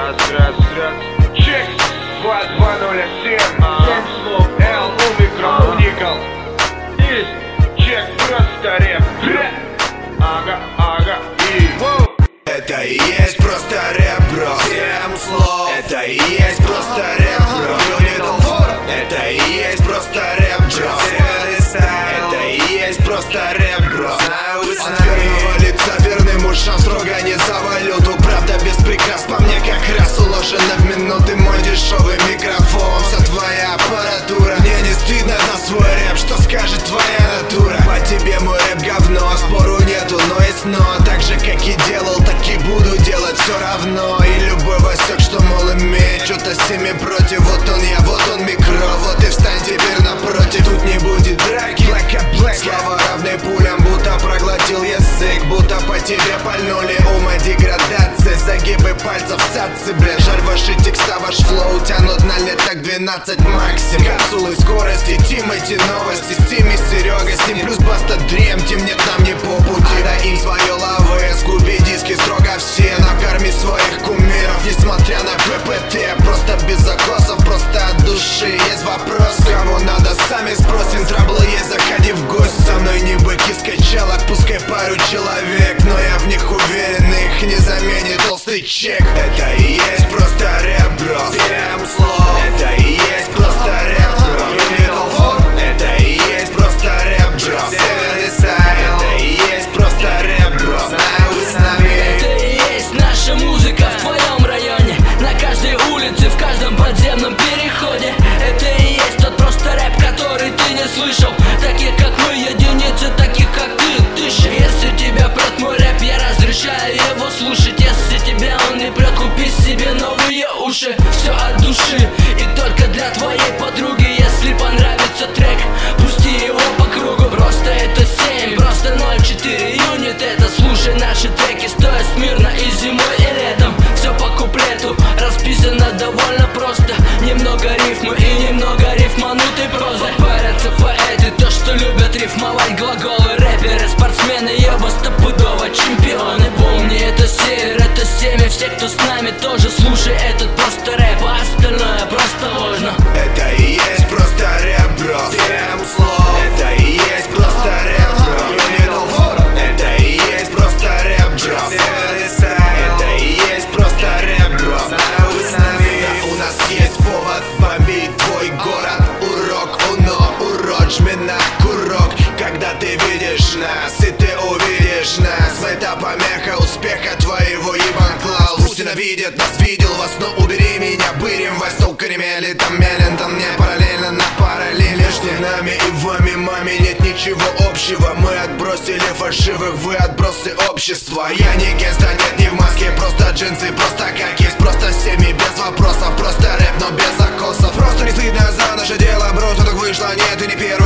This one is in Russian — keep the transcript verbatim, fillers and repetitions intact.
Раз, раз, раз. Чек. Два, два, ноль, семь. Семь слов. Л, у микрофон, никол. Есть. Чек, просто рэп. Ага, ага, и. Это и есть просто рэп, бро. Семь слов. Это и есть просто рэп, бро. Это и есть просто рэп, бро. Это и есть просто рэп, бро. От первого лица верным ушам строго не за валюту. Правда без прикрас, по мне как раз уложено в минуты. Мой дешевый микрофон, вся твоя аппаратура. Мне не стыдно за свой рэп, что скажет твоя натура. По тебе мой рэп говно, спору нету, но есть но. Так же как и делал, так и буду делать все равно. И любой Васек, что мол имеет что-то с ними против. Вот он я, вот он микро, вот и встань теперь напротив. Тут не будет драки, слова равны пулям, будто проглотил язык. Будто по тебе пальнули, ума деградация. Загибы пальцев цацы, бля. Жаль, ваши текста, ваш флоу тянут на лет так двенадцать максимум. Капсулы скорости, Тим, эти новости. С Тими, Серега, с ним плюс Баста Дрем. Тим, нет, нам не по пути. Да им свое лавы, скуби диски строго все. Накорми своих кумиров, несмотря на ППТ. Просто без закосов, просто от души. Есть вопрос, кого надо, сами спросим. Траблы есть, заходи в гости. Со мной не быки скачалок, пускай пару человек. Но я в них уверен, их не заменит толстый чек. Это и есть просто рэп, бро. Семь слов. Это и есть просто рэп, бро. Это и есть просто рэп, бро. Это и есть просто рэп, бро. Это и есть наша музыка в твоем районе, на каждой улице, в каждом подземном переходе. Это и есть тот просто рэп, который ты не слышал. Таких как мы единицы, таких как ты тысячи. Если тебя прет мой рэп, я разрешаю его слушать. Если тебя он не прет, купи себе новые уши. Все от души и только для твоей подруги. Если понравится трек, пусти его по кругу. Просто это семь, просто ноль четыре юнит. Это слушай наши треки, стоя смирно и зимой, и летом. Все по куплету расписано довольно просто. Немного рифмы и немного рифманутой прозы. Парятся поэты, то что любят рифмовать глаголы. Рэперы, спортсмены, еба стопудово чемпионы. Помни, это север, это семя. Все, кто с нами, тоже слушай этот просто рэп. А остальное просто ложно. Это и есть просто рэп, бро. Семь слов. Это и есть просто рэп, бро. Это и есть просто рэп, бро. Это и есть просто рэп, бро. У нас есть повод бомбить твой город. Урок, уно, урок, жми на курок. Когда ты видишь нас, и ты увидишь нас. Это помеха успеха твоего, ебан клаус. Пусть ненавидит нас, видел вас, но убери меня. Бырим вас, толкаремели, там мелен, там не параллельно на параллели. Между нами и вами, маме, нет ничего общего. Мы отбросили фальшивых, вы отбросы общества. Я не геста, нет, не в маске, просто джинсы, просто как есть. Просто семьи без вопросов, просто рэп, но без закосов. Просто не стыдно за наше дело, бро, что так вышло, нет, и не первый.